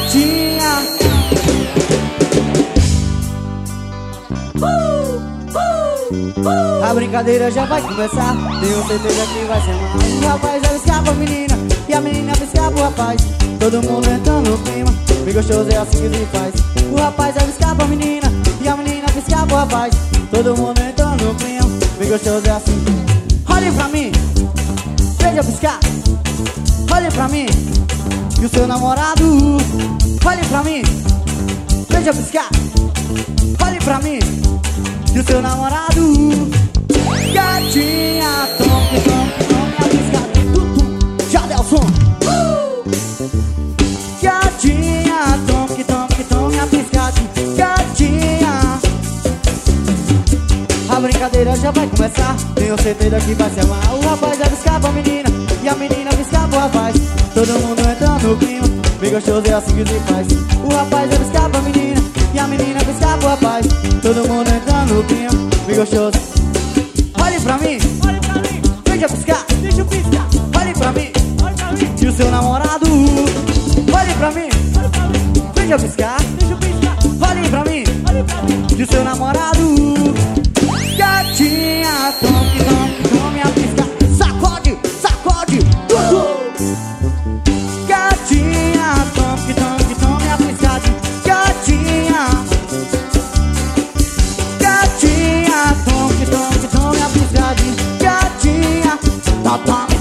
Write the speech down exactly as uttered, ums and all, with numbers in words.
gatinha. uh, uh, uh. A brincadeira já vai começar, tenho certeza que vai ser mal. O rapaz vai buscar pra menina e a menina buscar pro rapaz. Todo mundo entrando no clima, bem gostoso é assim que se faz. O rapaz vai buscar pra menina e a menina buscar pro rapaz. Todo mundo entrando no clima, bem gostoso é assim. Olhem pra mim, veja piscar. Olhem pra mim e o seu namorado. Olhem pra mim, veja piscar. Olhem pra mim e o seu namorado. Gatinha, tome, tome, tome a piscada. Tudo, já deu som. uh! Gatinha, tome, tome, tome a piscada. Gatinha. A brincadeira já vai começar, tenho certeza que vai ser mal. O rapaz vai buscar pra menina e a menina buscar pro rapaz. Todo mundo entrando no clima, bem gostoso é assim que se faz. O rapaz vai buscar pra menina e a menina buscar pro rapaz. Todo mundo entrando no clima, bem gostoso. Olhe pra mim, Olhe pra mim, veja piscar. deixa eu piscar. Olhe pra mim Olhe pra mim, e o seu namorado. Olhe pra mim, olhe pra mim, veja piscar. deixa eu piscar. Olhe pra mim Olhe pra mim, e o seu namorado. Gatinha, tome, tome, tome a piscada. Sacode, sacode, tudo. Gatinha, tome, tome, tome a piscada. Gatinha. Gatinha, tome, tome, tome a piscada. Gatinha, tá, tá.